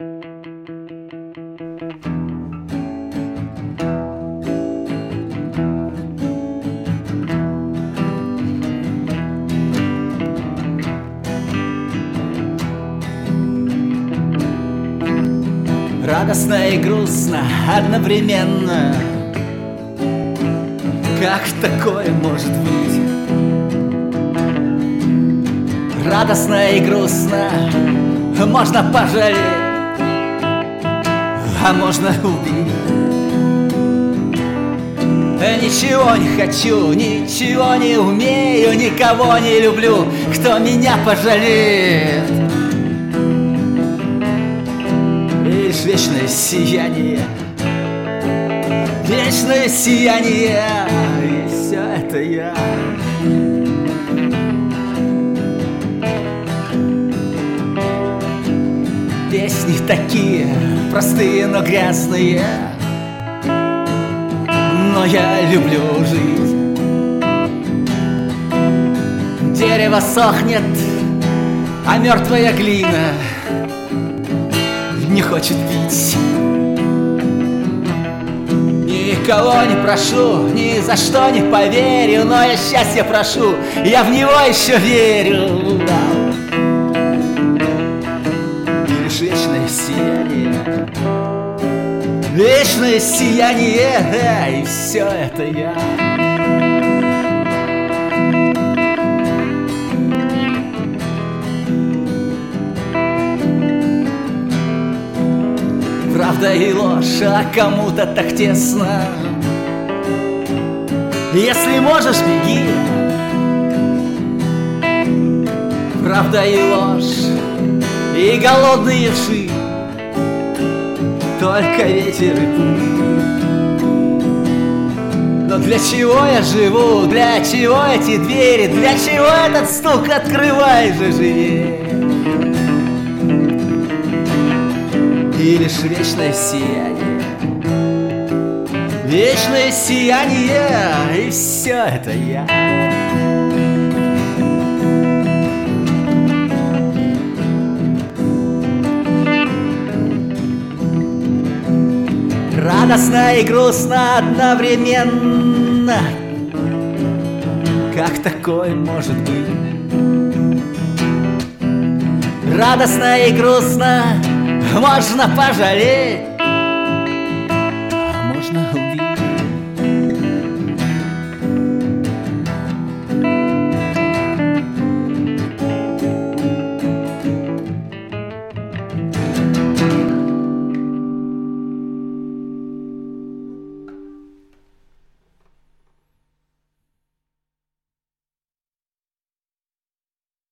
Радостно и грустно одновременно. Как такое может быть? Радостно и грустно, можно пожалеть, а можно убить. Ничего не хочу, ничего не умею, никого не люблю, кто меня пожалеет. Лишь вечное сияние, вечное сияние, и все это я. Песни такие простые, но грязные, но я люблю жизнь. Дерево сохнет, а мертвая глина не хочет пить. Никого не прошу, ни за что не поверю, но я счастья прошу, я в него еще верю. Лишь вечное сияние, вечное сияние, и все это я. Правда и ложь, а кому-то так тесно. Если можешь, беги. Правда и ложь, и голодные вши, только ветер и пыль. Но для чего я живу, для чего эти двери, для чего этот стук, открывай же живее. И лишь вечное сияние, вечное сияние, и все это я. Радостно и грустно одновременно. Как такое может быть? Радостно и грустно, можно пожалеть, а можно